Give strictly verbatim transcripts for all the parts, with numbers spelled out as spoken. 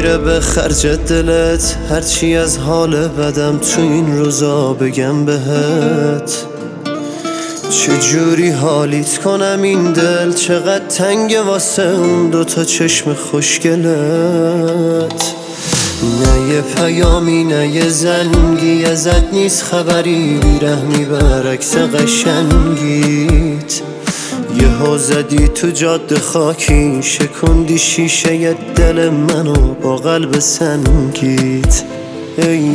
میره به خرج دلت، هرچی از حال بدم تو این روزا بگم بهت. چجوری حالیت کنم این دل، چقدر تنگ واسه اون دوتا چشم خوشگلت. نه یه پیامی نه یه زنگی، ازت نیست خبری، بیرحمی برعکس قشنگیت. یهو زدی تو جاده خاکی، شکوندی شیشه دل منو با قلب سنگیت. ای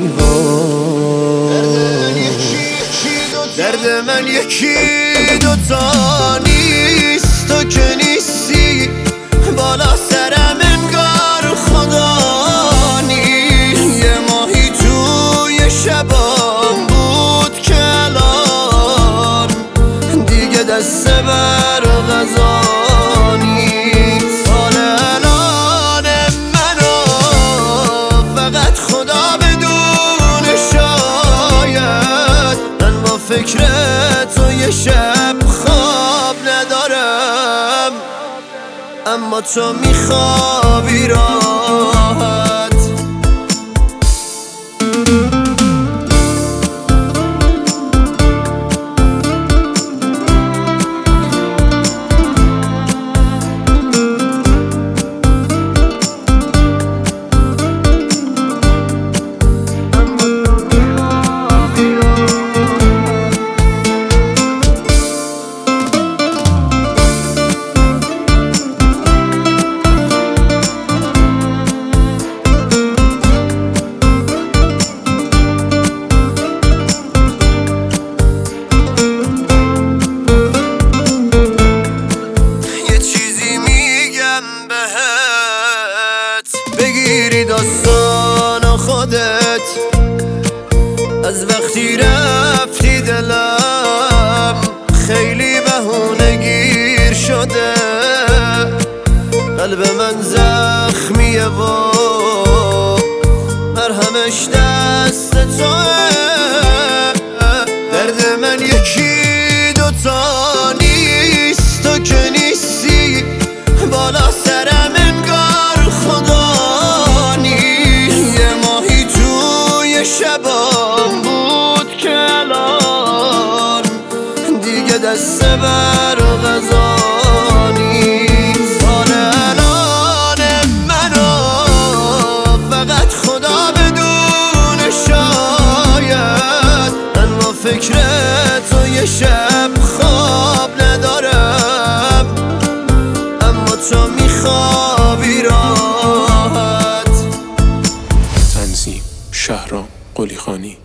وای درد من یکی دوتا نیست، تو که نیستی بالا سرم انگار خدا نی. یه ماهی توی شبام بود که الان دیگه دست بر غذا نیست. حال الان منو فقط خدا بدونه، شاید من با فکر تو یه شب خواب ندارم، اما تو میخوابی راحت. بگیری داستان خودت از وقتی رفتی، دلم خیلی بهونه گیر شده. قلب من زخمیه و مرهمش دست توه. درد من یکی دوتا نیست، تو که نیستی بالا سرم انگار خدا نی. یه ماهی توی شبام بود که الان دیگه دست بر غذا نیست. حال الان منو فقط خدا بدونه، شاید من با فکر تو یه شب خواب ندارم، اما تو میخوابی راحت. تنظیم شهرام قلیخانی.